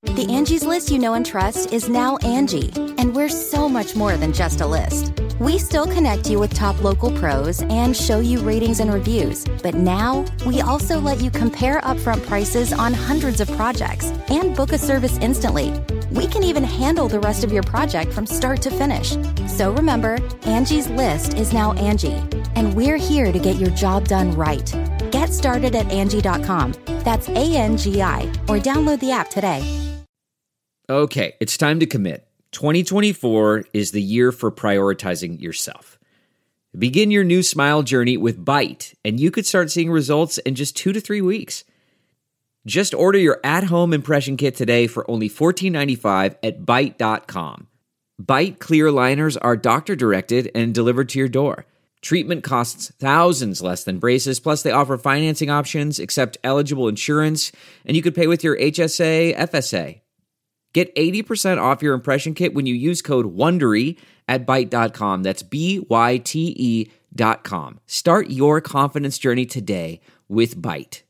The Angie's List you know and trust is now Angie, and we're so much more than just a list. We still connect you with top local pros and show you ratings and reviews, but now we also let you compare upfront prices on hundreds of projects and book a service instantly. We can even handle the rest of your project from start to finish. So remember, Angie's List is now Angie, and we're here to get your job done right. Get started at Angie.com. That's ANGI, or download the app today. Okay, it's time to commit. 2024 is the year for prioritizing yourself. Begin your new smile journey with Byte, and you could start seeing results in just 2 to 3 weeks. Just order your at-home impression kit today for only $14.95 at Byte.com. Byte clear liners are doctor-directed and delivered to your door. Treatment costs thousands less than braces, plus they offer financing options, accept eligible insurance, and you could pay with your HSA, FSA. Get 80% off your impression kit when you use code WONDERY at Byte.com. That's BYTE.com. Start your confidence journey today with Byte.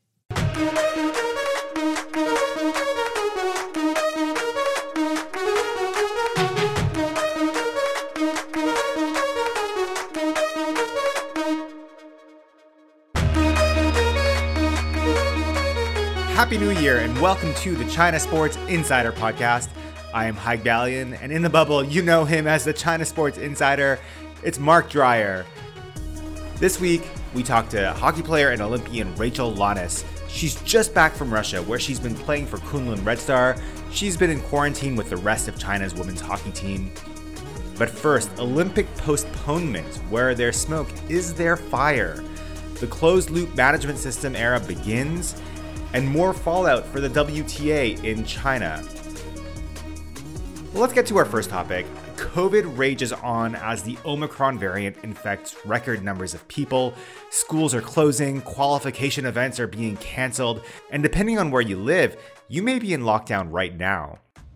Happy New Year and welcome to the China Sports Insider Podcast. I am Haig Balian, and in the bubble, you know him as the China Sports Insider. It's Mark Dreyer. This week, we talked to hockey player and Olympian Rachel Lanis. She's just back from Russia, where she's been playing for Kunlun Red Star. She's been in quarantine with the rest of China's women's hockey team. But first, Olympic postponement. Where there's smoke, is there fire? The closed-loop management system era begins, and more fallout for the WTA in China. Well, let's get to our first topic. COVID rages on as the Omicron variant infects record numbers of people. Schools are closing, qualification events are being canceled, and depending on where you live, you may be in lockdown right now.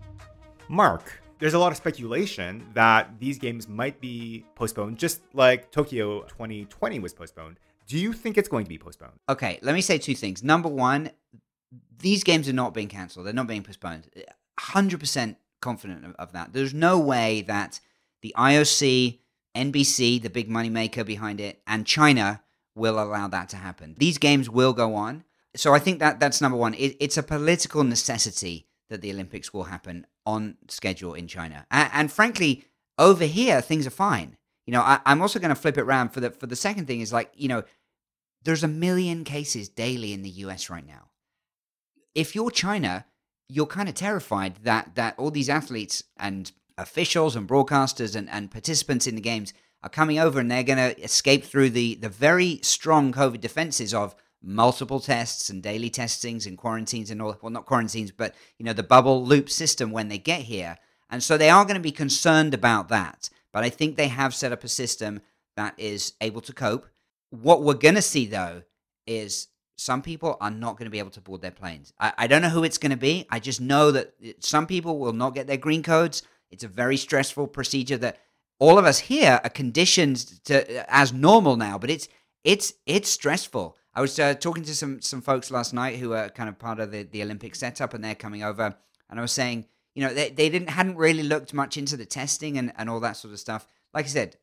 Mark, there's a lot of speculation that these games might be postponed, just like Tokyo 2020 was postponed. Do you think it's going to be postponed? Okay, let me say two things. Number one, these games are not being cancelled. They're not being postponed. 100% confident of that. There's no way that the IOC, NBC, the big moneymaker behind it, and China will allow that to happen. These games will go on. So I think that's number one. It's a political necessity that the Olympics will happen on schedule in China. And frankly, over here, things are fine. You know, I'm also going to flip it around for the second thing is like, you know, there's 1 million cases daily in the US right now. If you're China, you're kind of terrified that all these athletes and officials and broadcasters and participants in the games are coming over and they're going to escape through the very strong COVID defenses of multiple tests and daily testings and quarantines and all, well, not quarantines, but, you know, the bubble loop system when they get here. And so they are going to be concerned about that. But I think they have set up a system that is able to cope. What we're going to see, though, is some people are not going to be able to board their planes. I don't know who it's going to be. I just know that some people will not get their green codes. It's a very stressful procedure that all of us here are conditioned to as normal now, but it's stressful. I was talking to some folks last night who are kind of part of the Olympic setup, and they're coming over, and I was saying, you know, they hadn't really looked much into the testing and all that sort of stuff. Like I said,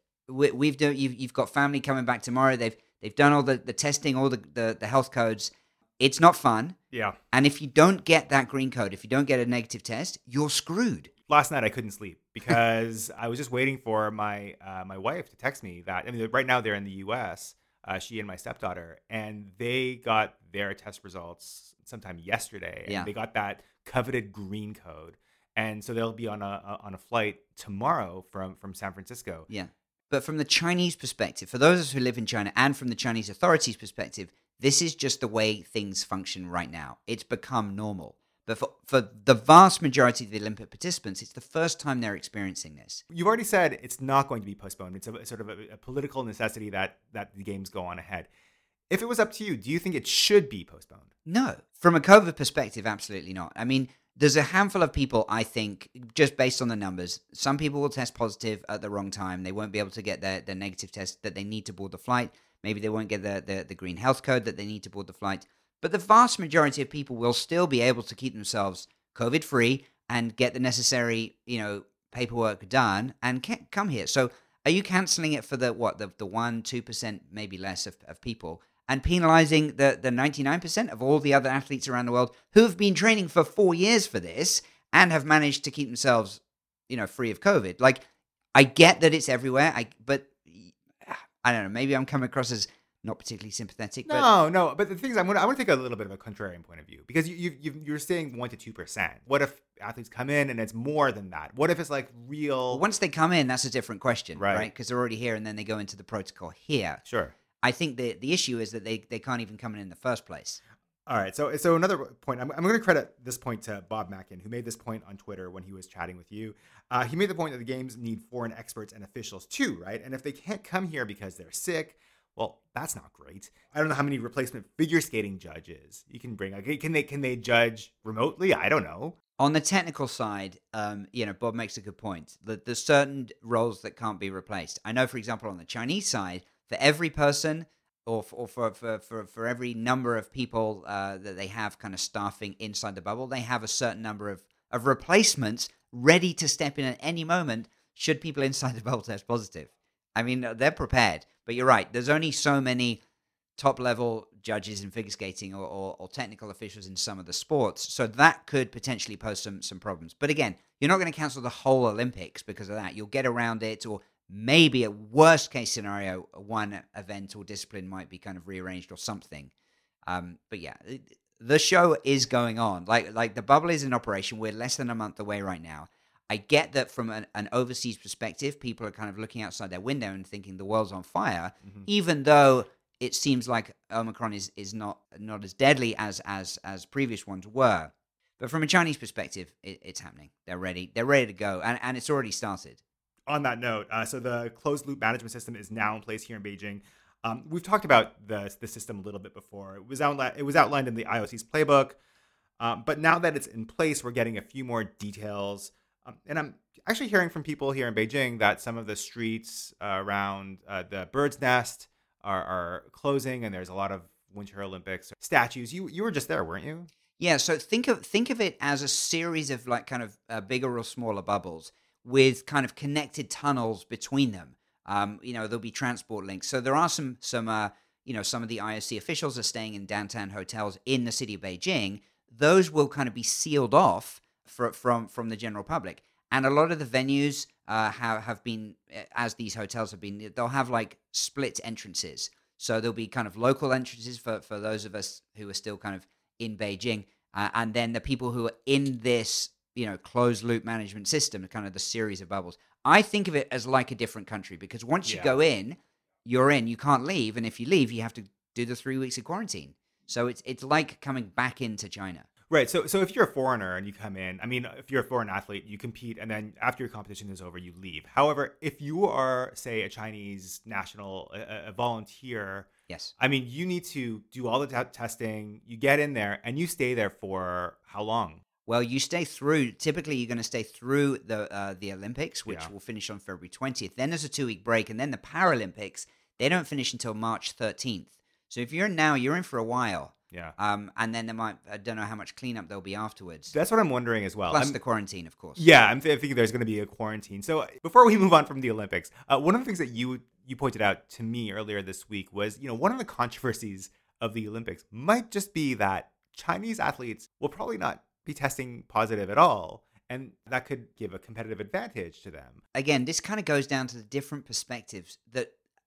you've got family coming back tomorrow. They've done all the testing, all the health codes. It's not fun. Yeah. And if you don't get that green code, if you don't get a negative test, you're screwed. Last night I couldn't sleep because I was just waiting for my my wife to text me that, I mean, right now they're in the US, she and my stepdaughter, and they got their test results sometime yesterday. And they got that coveted green code. And so they'll be on a flight tomorrow from San Francisco. Yeah. But from the Chinese perspective, for those of us who live in China and from the Chinese authorities' perspective, this is just the way things function right now. It's become normal. But for the vast majority of the Olympic participants, it's the first time they're experiencing this. You've already said it's not going to be postponed. It's a sort of a political necessity that the games go on ahead. If it was up to you, do you think it should be postponed? No. From a COVID perspective, absolutely not. I mean, there's a handful of people, I think, just based on the numbers. Some people will test positive at the wrong time. They won't be able to get their negative test that they need to board the flight. Maybe they won't get the green health code that they need to board the flight. But the vast majority of people will still be able to keep themselves COVID-free and get the necessary, paperwork done and come here. So are you canceling it for the 1-2%, maybe less of people, and penalizing the 99% of all the other athletes around the world who have been training for 4 years for this and have managed to keep themselves, free of COVID? Like, I get that it's everywhere, but I don't know, maybe I'm coming across as not particularly sympathetic. No. But the thing is, I want to take a little bit of a contrarian point of view, because you're saying 1-2%. What if athletes come in and it's more than that? What if it's like real? Well, once they come in, that's a different question, right? Because they're already here, and then they go into the protocol here. Sure. I think the issue is that they can't even come in the first place. All right. So another point, I'm going to credit this point to Bob Mackin, who made this point on Twitter when he was chatting with you. He made the point that the games need foreign experts and officials too, right? And if they can't come here because they're sick, well, that's not great. I don't know how many replacement figure skating judges you can bring. Like, can they judge remotely? I don't know. On the technical side, Bob makes a good point. There's certain roles that can't be replaced. I know, for example, on the Chinese side, for every person or for every number of people that they have kind of staffing inside the bubble, they have a certain number of replacements ready to step in at any moment should people inside the bubble test positive. I mean, they're prepared. But you're right. There's only so many top-level judges in figure skating or technical officials in some of the sports. So that could potentially pose some problems. But again, you're not going to cancel the whole Olympics because of that. You'll get around it, or maybe a worst-case scenario, one event or discipline might be kind of rearranged or something. But yeah, the show is going on. Like the bubble is in operation. We're less than a month away right now. I get that from an overseas perspective, people are kind of looking outside their window and thinking the world's on fire, even though it seems like Omicron is not as deadly as previous ones were. But from a Chinese perspective, it's happening. They're ready. They're ready to go, and it's already started. On that note, so the closed loop management system is now in place here in Beijing. We've talked about the system a little bit before. It was outlined in the IOC's playbook, but now that it's in place, we're getting a few more details. And I'm actually hearing from people here in Beijing that some of the streets around the Bird's Nest are closing, and there's a lot of Winter Olympics statues. You were just there, weren't you? Yeah. So think of it as a series of like kind of bigger or smaller bubbles with kind of connected tunnels between them. There'll be transport links. So there are some some of the IOC officials are staying in downtown hotels in the city of Beijing. Those will kind of be sealed off from the general public, and a lot of the venues have been, as these hotels have been, they'll have like split entrances. So there'll be kind of local entrances for those of us who are still kind of in Beijing, and then the people who are in this closed loop management system, kind of the series of bubbles. I think of it as like a different country, because once you go in, you're in. You can't leave, and if you leave, you have to do the 3 weeks of quarantine. So it's like coming back into China. Right. So if you're a foreigner and you come in, I mean, if you're a foreign athlete, you compete, and then after your competition is over, you leave. However, if you are, say, a Chinese national, a volunteer, yes, I mean, you need to do all the testing. You get in there, and you stay there for how long? Well, you stay through. Typically, you're going to stay through the Olympics, which will finish on February 20th. Then there's a 2-week break, and then the Paralympics. They don't finish until March 13th. So if you're in now, you're in for a while. Yeah. And then I don't know how much cleanup there'll be afterwards. That's what I'm wondering as well. Plus the quarantine, of course. Yeah, I'm thinking there's going to be a quarantine. So before we move on from the Olympics, one of the things that you pointed out to me earlier this week was, one of the controversies of the Olympics might just be that Chinese athletes will probably not be testing positive at all. And that could give a competitive advantage to them. Again, this kind of goes down to the different perspectives that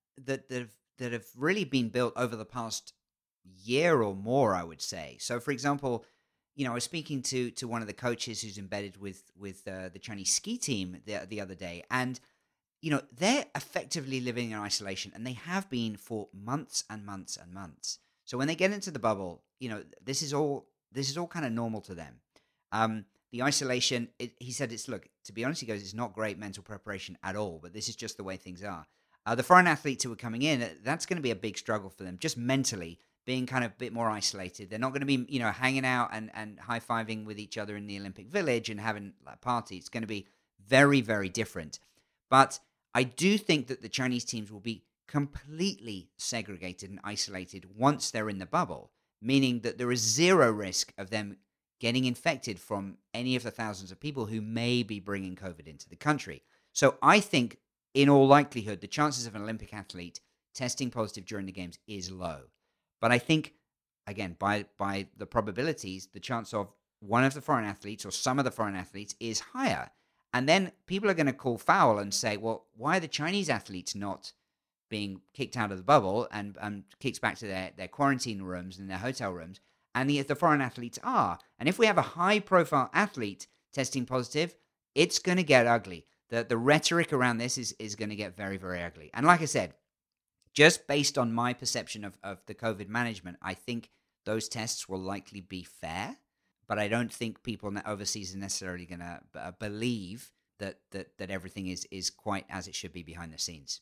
have really been built over the past year or more, I would say. So, for example, I was speaking to one of the coaches who's embedded with the Chinese ski team the other day, and they're effectively living in isolation, and they have been for months and months and months. So when they get into the bubble, this is all kind of normal to them. The isolation, he said, to be honest, he goes, it's not great mental preparation at all, but this is just the way things are. The foreign athletes who are coming in, that's going to be a big struggle for them, just mentally, being kind of a bit more isolated. They're not going to be, hanging out and high-fiving with each other in the Olympic Village and having a party. It's going to be very, very different. But I do think that the Chinese teams will be completely segregated and isolated once they're in the bubble, meaning that there is zero risk of them getting infected from any of the thousands of people who may be bringing COVID into the country. So I think, in all likelihood, the chances of an Olympic athlete testing positive during the games is low. But I think, again, by the probabilities, the chance of one of the foreign athletes or some of the foreign athletes is higher. And then people are going to call foul and say, well, why are the Chinese athletes not being kicked out of the bubble and kicked back to their quarantine rooms and their hotel rooms? And the foreign athletes are. And if we have a high-profile athlete testing positive, it's going to get ugly. The rhetoric around this is going to get very, very ugly. And like I said, just based on my perception of the COVID management, I think those tests will likely be fair. But I don't think people overseas are necessarily going to believe that everything is quite as it should be behind the scenes.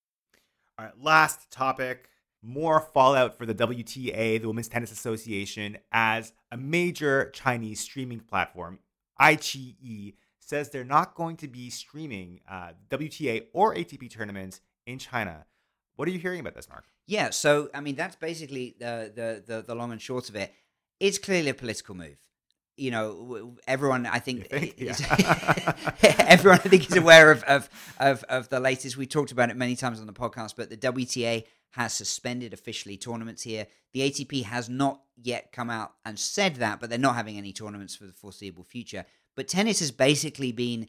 All right, last topic. More fallout for the WTA, the Women's Tennis Association, as a major Chinese streaming platform, iQIYI, says they're not going to be streaming WTA or ATP tournaments in China. What are you hearing about this, Mark? Yeah, so I mean that's basically the long and short of it. It's clearly a political move. You know, everyone I think, everyone I think is aware of the latest. We talked about it many times on the podcast, but the WTA has suspended officially tournaments here. The ATP has not yet come out and said that, but they're not having any tournaments for the foreseeable future. But tennis has basically been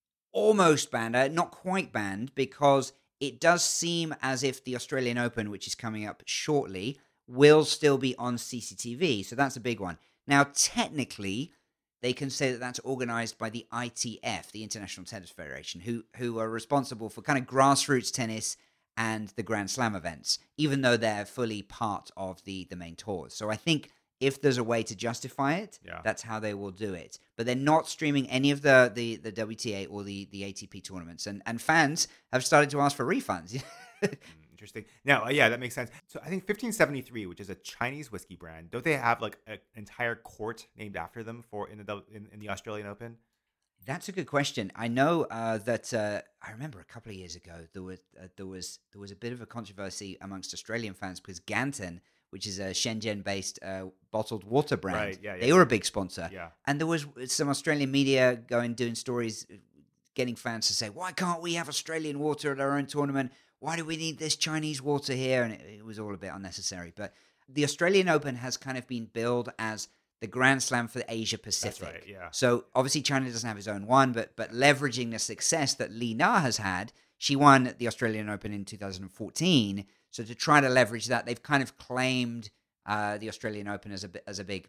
almost banned, not quite banned, because it does seem as if the Australian Open, which is coming up shortly, will still be on CCTV. So that's a big one. Now, technically, they can say that that's organized by the ITF, the International Tennis Federation, who are responsible for kind of grassroots tennis and the Grand Slam events, even though they're fully part of the main tours. So I think if there's a way to justify it, that's how they will do it. But they're not streaming any of the WTA or the ATP tournaments. And fans have started to ask for refunds. Interesting. Now, that makes sense. So I think 1573, which is a Chinese whiskey brand, don't they have like an entire court named after them in the Australian Open? That's a good question. I know that I remember a couple of years ago there was a bit of a controversy amongst Australian fans because Ganton, which is a Shenzhen-based bottled water brand, they were a big sponsor. Yeah. And there was some Australian media doing stories, getting fans to say, "Why can't we have Australian water at our own tournament? Why do we need this Chinese water here?" And it was all a bit unnecessary. But the Australian Open has kind of been billed as the Grand Slam for Asia Pacific. That's right, yeah. So obviously China doesn't have its own one, but leveraging the success that Li Na has had, she won the Australian Open in 2014. So to try to leverage that, they've kind of claimed the Australian Open as a big,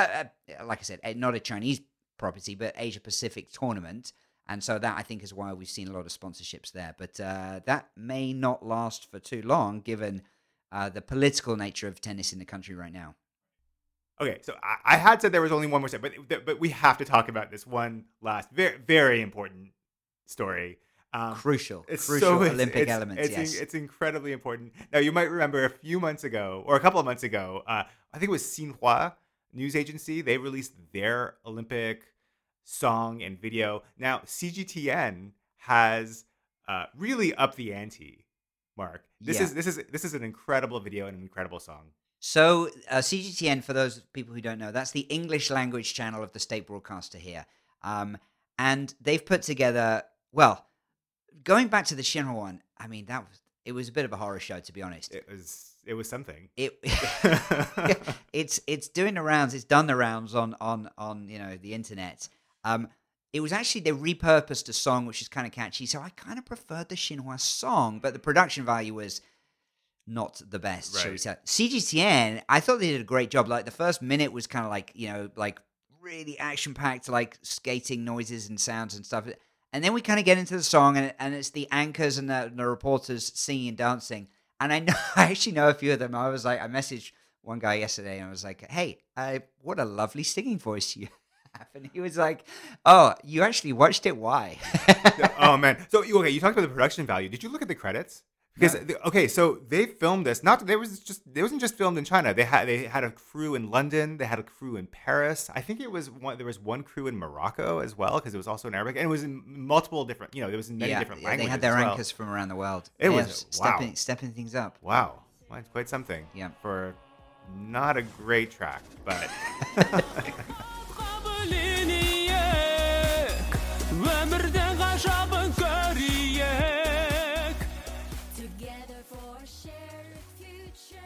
like I said, not a Chinese property, but Asia Pacific tournament. And so that, I think, is why we've seen a lot of sponsorships there. But that may not last for too long, given the political nature of tennis in the country right now. Okay, so I had said there was only one more step, but we have to talk about this one last, very, very important story. Crucial Olympic elements, yes. It's incredibly important. Now, you might remember a few months ago, or a couple of months ago, I think it was Xinhua News Agency, they released their Olympic song and video. Now, CGTN has really upped the ante, Mark. This is an incredible video and an incredible song. So CGTN, for those people who don't know, that's the English language channel of the state broadcaster here. And they've put together, well, going back to the Xinhua one, I mean, it was a bit of a horror show, to be honest. It was something. It's doing the rounds. It's done the rounds on the internet. It was actually, they repurposed a song which is kind of catchy. So I kind of preferred the Xinhua song, but the production value was not the best, shall we say. CGTN, I thought they did a great job. Like the first minute was kind of like really action-packed, like skating noises and sounds and stuff. And then we kind of get into the song, and it's the anchors and the reporters singing and dancing. And I actually know a few of them. I messaged one guy yesterday, and I was like, "Hey, what a lovely singing voice you have." And he was like, "Oh, you actually watched it? Why?" Oh man! So you talked about the production value. Did you look at the credits? Because so they filmed this. It wasn't just filmed in China. They had a crew in London. They had a crew in Paris. I think there was one crew in Morocco as well, because it was also in Arabic, and it was in multiple different. There was in many different languages. They had their anchors from around the world. It was stepping things up. Wow, well, it's quite something. Yeah, for not a great track, but.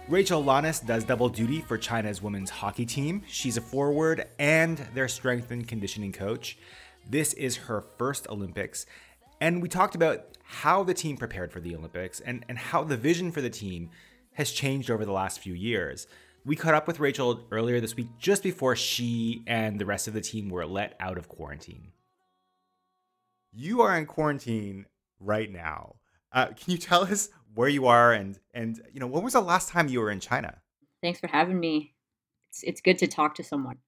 Rachel Lanis does double duty for China's women's hockey team. She's a forward and their strength and conditioning coach. This is her first Olympics. And we talked about how the team prepared for the Olympics and how the vision for the team has changed over the last few years. We caught up with Rachel earlier this week, just before she and the rest of the team were let out of quarantine. You are in quarantine right now. Can you tell us where you are and when was the last time you were in China? Thanks for having me. It's good to talk to someone.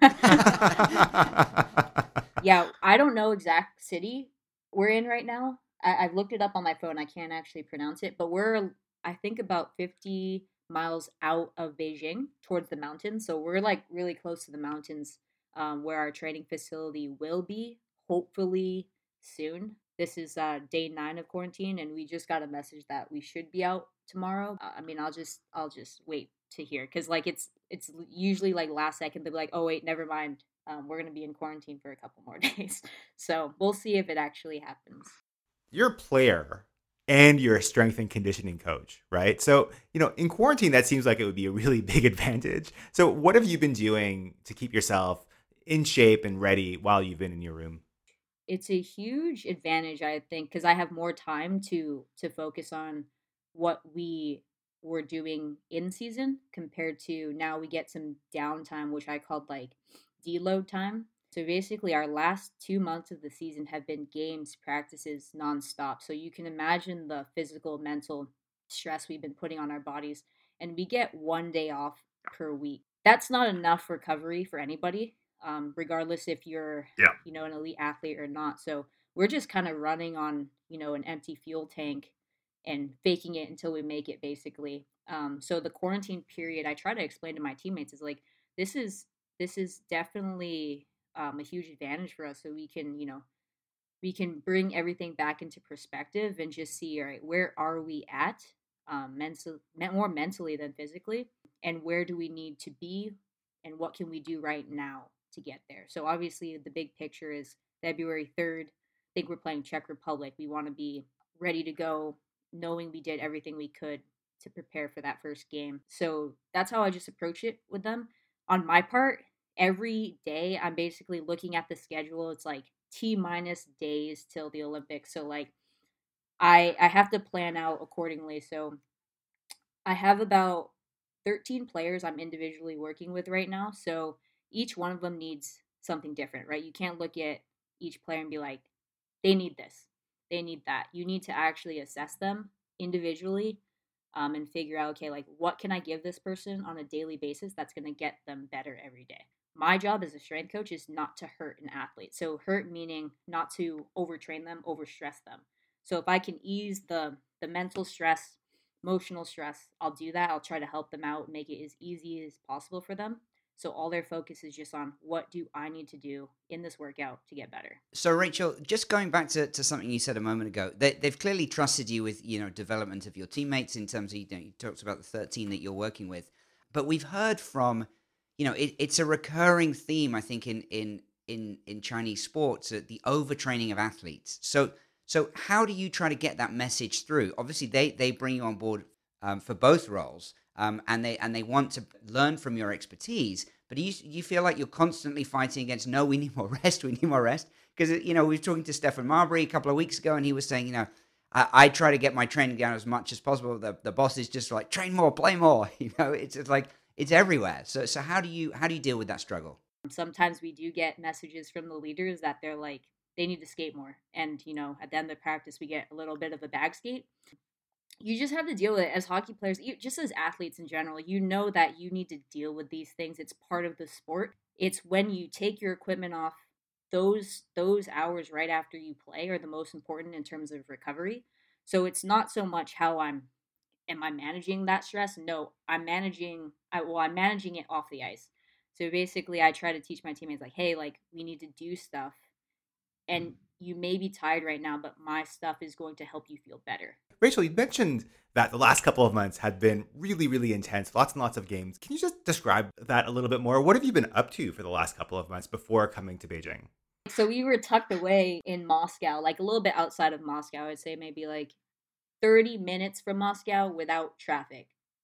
Yeah, I don't know exact city we're in right now. I've looked it up on my phone. I can't actually pronounce it, but we're, I think, about 50 miles out of Beijing towards the mountains. So we're like really close to the mountains, where our training facility will be, hopefully soon. This is day 9 of quarantine, and we just got a message that we should be out tomorrow. I mean, I'll just wait to hear, because like it's usually like last second they'll be like, oh wait, never mind. We're gonna be in quarantine for a couple more days. So we'll see if it actually happens. You're a player and you're a strength and conditioning coach, right? So, in quarantine, that seems like it would be a really big advantage. So what have you been doing to keep yourself in shape and ready while you've been in your room? It's a huge advantage, I think, because I have more time to focus on what we were doing in season compared to now we get some downtime, which I called like deload time. So basically, our last 2 months of the season have been games, practices nonstop. So you can imagine the physical, mental stress we've been putting on our bodies. And we get 1 day off per week. That's not enough recovery for anybody, regardless if you're, an elite athlete or not. So we're just kind of running on, an empty fuel tank and faking it until we make it, basically. So the quarantine period, I try to explain to my teammates, is like, this is definitely a huge advantage for us, so we can bring everything back into perspective and just see, all right, where are we at, more mentally than physically, and where do we need to be, and what can we do right now to get there. So obviously the big picture is February 3rd. I think we're playing Czech Republic. We want to be ready to go, knowing we did everything we could to prepare for that first game. So that's how I just approach it with them. On my part, every day I'm basically looking at the schedule. It's like T-minus days till the Olympics. So like I have to plan out accordingly. So I have about 13 players I'm individually working with right now. So each one of them needs something different, right? You can't look at each player and be like, they need this, they need that. You need to actually assess them individually, and figure out, okay, like what can I give this person on a daily basis that's going to get them better every day. My job as a strength coach is not to hurt an athlete. So hurt meaning not to overtrain them, overstress them. So if I can ease the mental stress, emotional stress, I'll do that. I'll try to help them out, make it as easy as possible for them. So all their focus is just on what do I need to do in this workout to get better. So Rachel, just going back to something you said a moment ago, they've clearly trusted you with development of your teammates in terms of you talked about the 13 that you're working with, but we've heard from it's a recurring theme, I think, in Chinese sports, the overtraining of athletes. So how do you try to get that message through? Obviously, they bring you on board for both roles. And they want to learn from your expertise, but you feel like you're constantly fighting against, no, we need more rest, because we were talking to Stephen Marbury a couple of weeks ago, and he was saying, I try to get my training down as much as possible. The boss is just like, train more, play more. It's like it's everywhere. So how do you deal with that struggle? Sometimes we do get messages from the leaders that they're like, they need to skate more, and at the end of the practice we get a little bit of a bag skate. You just have to deal with it as hockey players, just as athletes in general. That you need to deal with these things. It's part of the sport. It's when you take your equipment off, those hours right after you play are the most important in terms of recovery. So it's not so much how am I managing that stress? No, I'm managing it off the ice. So basically I try to teach my teammates like, hey, like we need to do stuff, and you may be tired right now, but my stuff is going to help you feel better. Rachel, you mentioned that the last couple of months had been really, really intense, lots and lots of games. Can you just describe that a little bit more? What have you been up to for the last couple of months before coming to Beijing? So we were tucked away in Moscow, like a little bit outside of Moscow. I'd say maybe like 30 minutes from Moscow without traffic.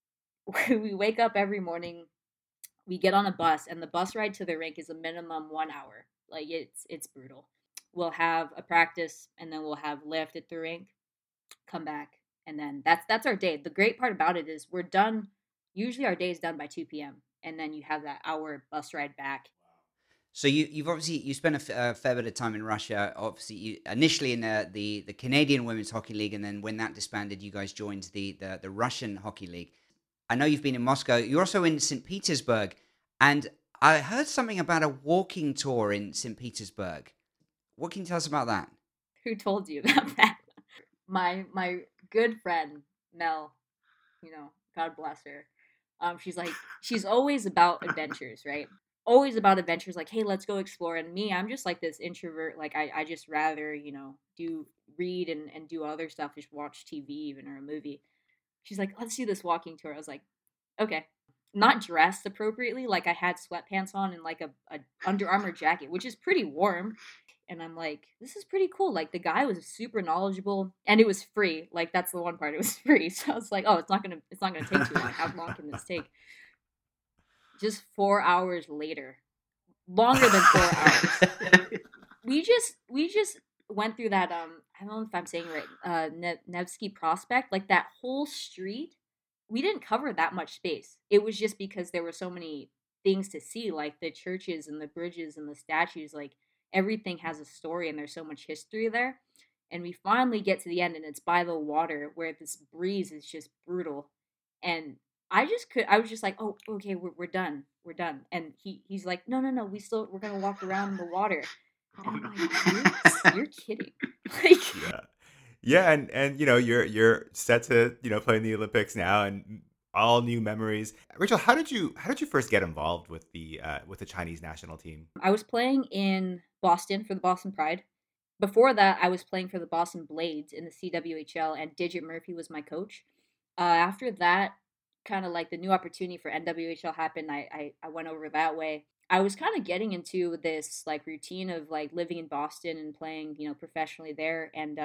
we wake up every morning, we get on a bus, and the bus ride to the rink is a minimum 1 hour. Like it's brutal. We'll have a practice, and then we'll have lift at the rink, come back, and then that's our day. The great part about it is we're done. Usually our day is done by 2 p.m., and then you have that hour bus ride back. So you've obviously you spent a fair bit of time in Russia. Obviously, you initially in the Canadian Women's Hockey League, and then when that disbanded, you guys joined the Russian Hockey League. I know you've been in Moscow. You're also in St. Petersburg, and I heard something about a walking tour in St. Petersburg. What can you tell us about that? Who told you about that? My good friend Mel, God bless her. She's always about adventures, right? Always about adventures, like, hey, let's go explore. And me, I'm just like this introvert. Like I just rather, do read and do other stuff, just watch TV even or a movie. She's like, let's do this walking tour. I was like, okay. Not dressed appropriately, like I had sweatpants on and like a Under Armour jacket, which is pretty warm. And I'm like, this is pretty cool. Like the guy was super knowledgeable, and it was free. Like that's the one part; it was free. So I was like, oh, it's not gonna take too long. How long can this take? Just 4 hours later, longer than 4 hours. we just went through that. I don't know if I'm saying it right. Nevsky Prospect, like that whole street. We didn't cover that much space. It was just because there were so many things to see, like the churches and the bridges and the statues. Like everything has a story, and there's so much history there. And we finally get to the end, and it's by the water where this breeze is just brutal. And I was just like, oh, okay, we're done. We're done. And he's like, no, we're going to walk around in the water. And I'm like, you're kidding. Like, Yeah. Yeah, and you're set to play in the Olympics now, and all new memories. Rachel, how did you first get involved with the Chinese national team? I was playing in Boston for the Boston Pride. Before that, I was playing for the Boston Blades in the CWHL, and Digit Murphy was my coach. After that, kind of like the new opportunity for NWHL happened, I went over that way. I was kind of getting into this like routine of like living in Boston and playing, professionally there, and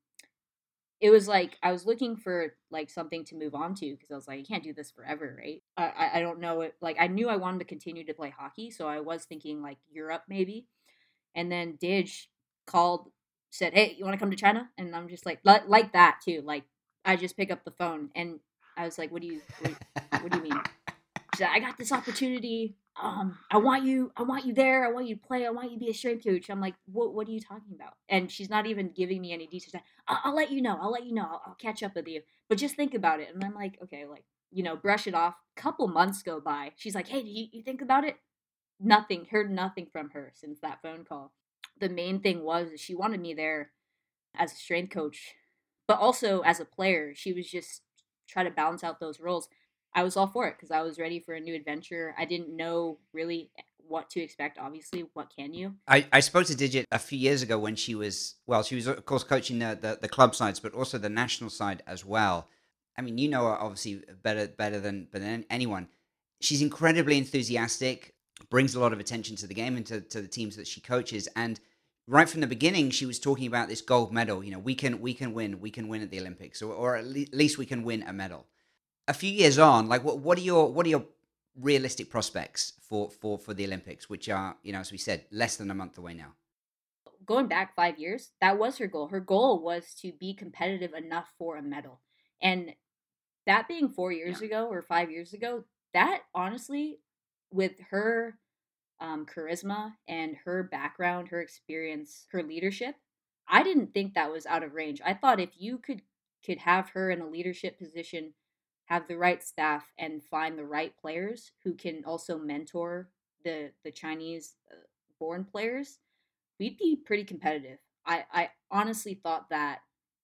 it was like I was looking for like something to move on to because I was like, I can't do this forever, right? I don't know it. Like I knew I wanted to continue to play hockey, so I was thinking like Europe maybe. And then Didge called, said, "Hey, you want to come to China?" And I'm just like that too. Like I just pick up the phone and I was like, what do you mean?" She said, "I got this opportunity. I want you there. I want you to play. I want you to be a strength coach." I'm like, what are you talking about? And she's not even giving me any details. I'll let you know. I'll catch up with you. But just think about it. And I'm like, okay, like, brush it off. Couple months go by. She's like, hey, do you think about it? Nothing. Heard nothing from her since that phone call. The main thing was she wanted me there as a strength coach, but also as a player. She was just trying to balance out those roles. I was all for it because I was ready for a new adventure. I didn't know really what to expect. Obviously, what can you? I spoke to Digit a few years ago when she was of course coaching the club sides, but also the national side as well. I mean, you know her obviously better than anyone. She's incredibly enthusiastic, brings a lot of attention to the game and to the teams that she coaches. And right from the beginning, she was talking about this gold medal. We can win at the Olympics, or at least we can win a medal. A few years on, like what are your realistic prospects for the Olympics, which are, as we said, less than a month away now? Going back 5 years, that was her goal. Her goal was to be competitive enough for a medal. And that being 4 years ago or 5 years ago, that honestly, with her charisma and her background, her experience, her leadership, I didn't think that was out of range. I thought if you could have her in a leadership position, have the right staff, and find the right players who can also mentor the Chinese born players, we'd be pretty competitive. I honestly thought that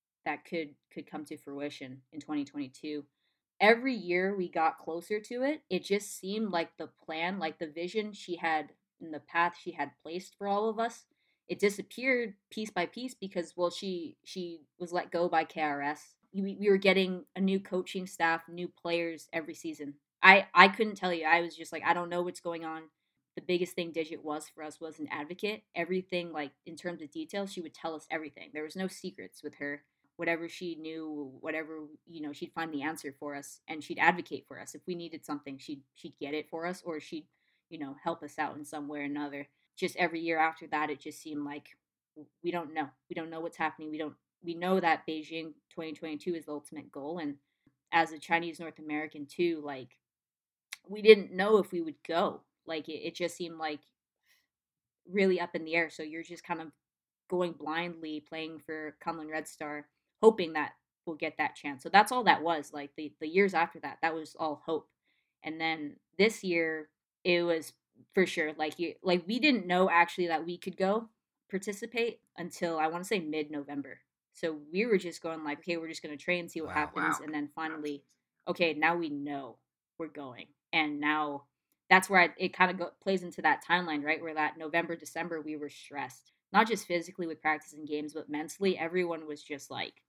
could come to fruition in 2022. Every year we got closer to it. It just seemed like the plan, like the vision she had in the path she had placed for all of us, it disappeared piece by piece because, well, she was let go by KRS. We were getting a new coaching staff, new players every season. I couldn't tell you. I was just like, I don't know what's going on. The biggest thing Digit was for us was an advocate. Everything, like in terms of details, she would tell us everything. There was no secrets with her. whatever she knew, whatever, she'd find the answer for us, and she'd advocate for us. If we needed something, she'd get it for us, or she'd, help us out in some way or another. Just every year after that, it just seemed like we don't know. We don't know what's happening. We know that Beijing 2022 is the ultimate goal. And as a Chinese North American too, like, we didn't know if we would go. Like, it just seemed like really up in the air. So you're just kind of going blindly, playing for Kunlun Red Star, hoping that we'll get that chance. So that's all that was. Like, the years after that, that was all hope. And then this year, it was for sure like we didn't know actually that we could go participate until I want to say mid-November. So we were just going like, okay, we're just going to train, see what happens. And then finally, okay, now we know we're going. And now that's where it kind of plays into that timeline, right? Where that November, December, we were stressed, not just physically with practice and games, but mentally. Everyone was just like,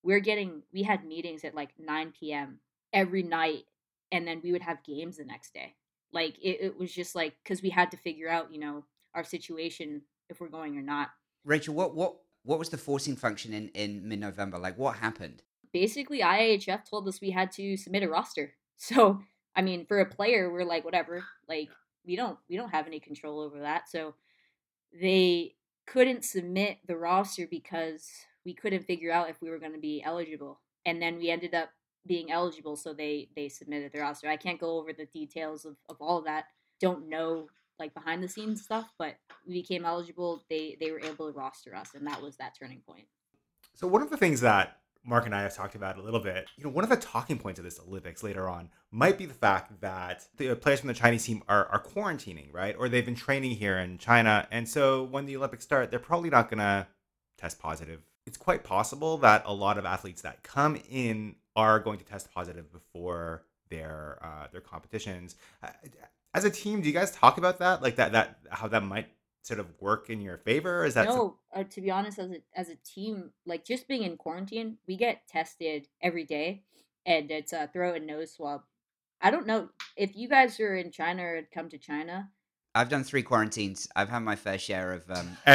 we had meetings at like 9 p.m. every night. And then we would have games the next day. Like, it was just like, because we had to figure out, our situation, if we're going or not. Rachel, what was the forcing function in mid-November? Like, what happened? Basically, IIHF told us we had to submit a roster. So, I mean, for a player, we're like, whatever. Like, we don't have any control over that. So they couldn't submit the roster because we couldn't figure out if we were going to be eligible. And then we ended up being eligible, so they submitted their roster. I can't go over the details of all of that. Don't know like behind the scenes stuff, but we became eligible. They were able to roster us, and that was that turning point. So one of the things that Mark and I have talked about a little bit, one of the talking points of this Olympics later on might be the fact that the players from the Chinese team are quarantining, right? Or they've been training here in China. And so when the Olympics start, they're probably not going to test positive. It's quite possible that a lot of athletes that come in are going to test positive before their competitions. As a team, do you guys talk about that? Like that how that might sort of work in your favor? Is that no? To be honest, as a team, like just being in quarantine, we get tested every day, and it's a throat and nose swab. I don't know if you guys are in China or had come to China. I've done 3 quarantines. I've had my fair share of.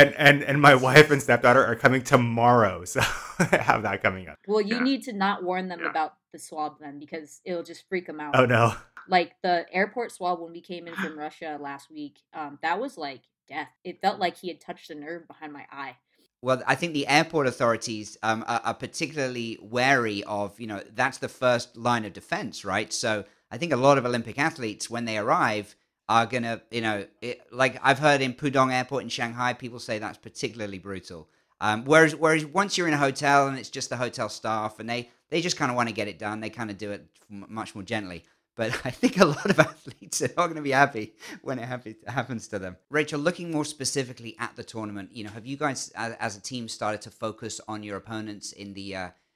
And my wife and stepdaughter are coming tomorrow, so I have that coming up. Well, you need to not warn them about the swab then, because it'll just freak them out. Oh no! Like the airport swab when we came in from Russia last week, that was like death. It felt like he had touched the nerve behind my eye. Well, I think the airport authorities are particularly wary of, that's the first line of defense, right? So I think a lot of Olympic athletes, when they arrive, are going to, like I've heard in Pudong Airport in Shanghai, people say that's particularly brutal. Whereas once you're in a hotel and it's just the hotel staff and they just kind of want to get it done, they kind of do it much more gently. But I think a lot of athletes are not going to be happy when it happens to them. Rachel, looking more specifically at the tournament, have you guys as a team started to focus on your opponents in the,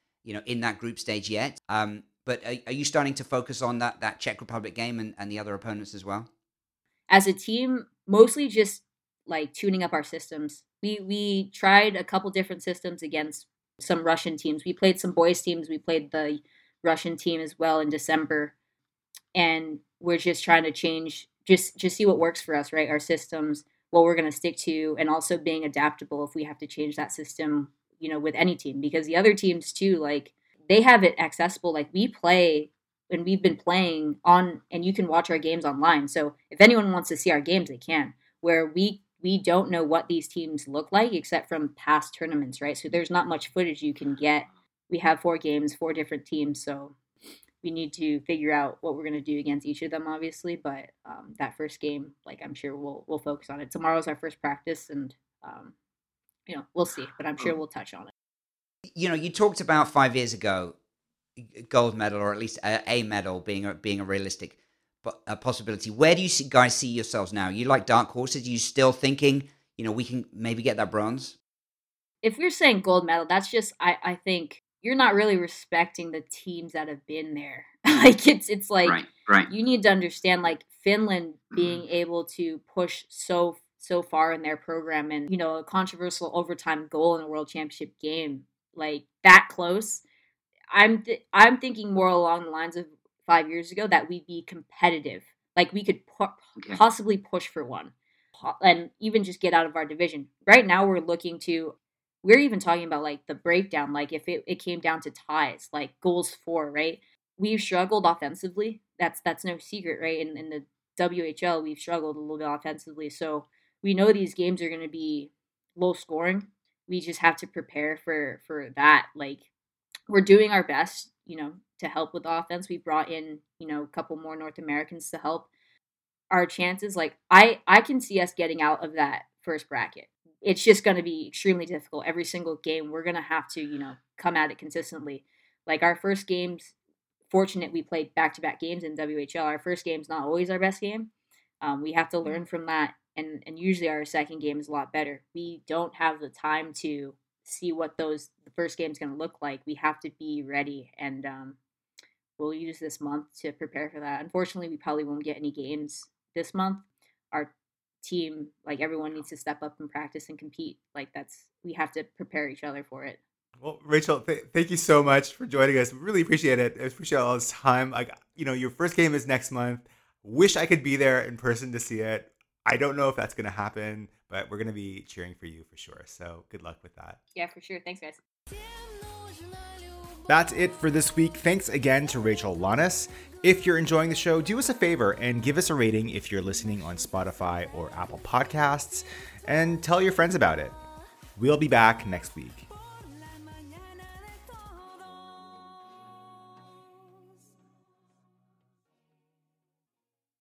in that group stage yet? But are you starting to focus on that Czech Republic game and the other opponents as well? As a team, mostly just like tuning up our systems. We tried a couple different systems against some Russian teams. We played some boys teams. We played the Russian team as well in December. And we're just trying to change, just see what works for us, right? Our systems, what we're going to stick to, and also being adaptable if we have to change that system, with any team. Because the other teams too, like they have it accessible. Like we play and we've been playing on, and you can watch our games online. So if anyone wants to see our games, they can. Where we don't know what these teams look like except from past tournaments, right? So there's not much footage you can get. We have 4 games, 4 different teams, so we need to figure out what we're going to do against each of them, obviously. But that first game, like I'm sure we'll focus on it. Tomorrow's our first practice, and we'll see. But I'm sure we'll touch on it. You talked about 5 years ago, gold medal or at least a medal being a realistic possibility. Where do you guys see yourselves now? You like dark horses? Are you still thinking, we can maybe get that bronze? If we're saying gold medal, that's just I think you're not really respecting the teams that have been there. Like it's like right. You need to understand, like Finland being able to push so far in their program, and a controversial overtime goal in a world championship game, like that close. I'm thinking more along the lines of 5 years ago that we'd be competitive, like we could possibly push for one, and even just get out of our division. Right now, we're looking to we're even talking about like the breakdown, like if it came down to ties, like goals for, right? We've struggled offensively. That's no secret, right? In the WHL, we've struggled a little bit offensively. So we know these games are going to be low scoring. We just have to prepare for that. Like, we're doing our best, to help with offense. We brought in, a couple more North Americans to help. Our chances, like I can see us getting out of that first bracket. It's just going to be extremely difficult. Every single game, we're going to have to, come at it consistently. Like our first games, fortunate we played back-to-back games in WHL. Our first game's not always our best game. We have to learn from that, and usually our second game is a lot better. We don't have the time to see what the first game's going to look like. We have to be ready, and we'll use this month to prepare for that. Unfortunately, we probably won't get any games this month. Our team, like everyone needs to step up and practice and compete. Like we have to prepare each other for it. Well, Rachel, thank you so much for joining us. Really appreciate it. I appreciate all this time. Like, your first game is next month. Wish I could be there in person to see it. I don't know if that's going to happen, but we're going to be cheering for you for sure. So good luck with that. Yeah, for sure. Thanks, guys. That's it for this week. Thanks again to Rachel Lanas. If you're enjoying the show, do us a favor and give us a rating if you're listening on Spotify or Apple Podcasts, and tell your friends about it. We'll be back next week.